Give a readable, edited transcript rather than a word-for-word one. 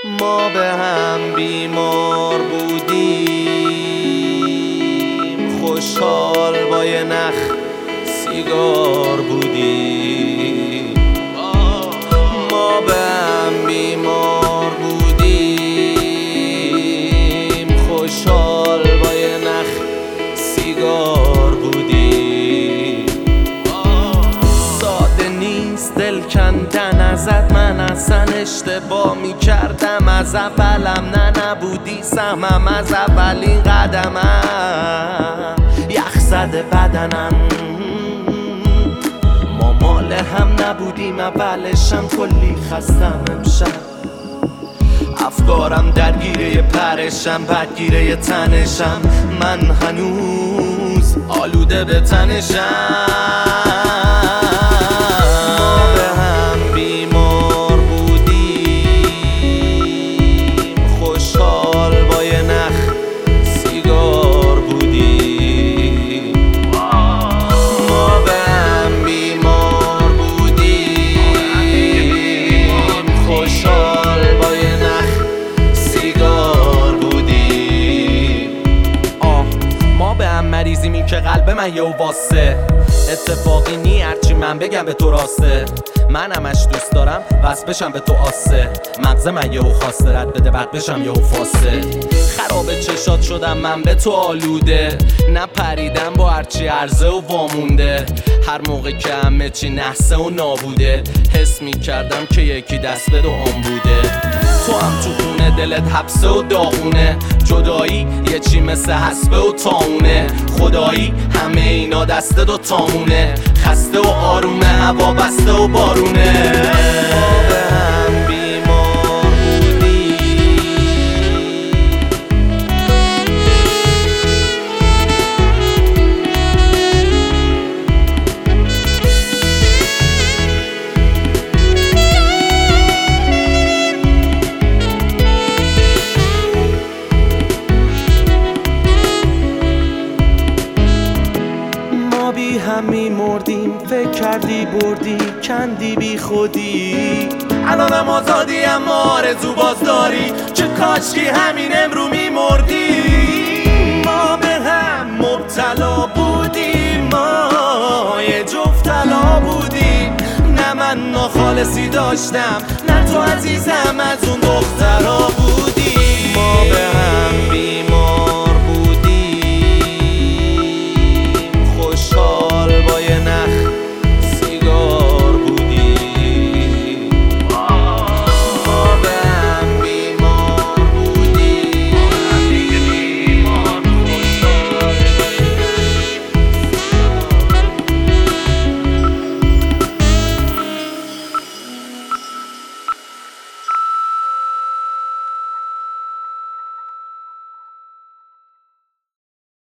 ما به هم بیمار بودیم، خوشحال با یه نخ سیگار بودیم. ما به هم بیمار بودیم، خوشحال با یه نخ سیگار بودیم. ساده نیست دل کندن ازت، من اصلا اشتباه میکردم از اولم. نبودی سهمم از اولین قدمم، یخ زده بدنم. ما مال هم نبودیم اولشم، کلی خستم امشب. افکارم درگیره پرشم، بدگیره تنشم. من هنوز آلوده به تنشم. مریضیمی که قلب من یه واسه اتفاقی نی، هرچی من بگم به تو راسته. من همش دوست دارم وصل بشم به تو آسه. مغز من یهو خواسته رد بده بعد بشم یهو فاسه. خراب چشات شدم من به تو آلوده، نپریدم با هرچی عرضه و وامونده. هر موقع که همه چی نحسه و نابوده، حس می کردم که یکی دست به دوام بوده. تو هم تو خونه دلت حبسه و داغونه، جدایی یه چی مثل حسبه و تاونه. خدایی همه اینا دست دو تامونه، خسته و آرومه، هوا بسته و بارونه. همی مردیم، فکر کردی بردی، کندی بی خودی. الانم آزادی اما آرزو باز داری، چه کاشکی همین امرو می مردی. ما به هم مبتلا بودیم، ما یه جفت طلا بودیم. نه من ناخالصی داشتم، نه تو عزیزم از اون دختر.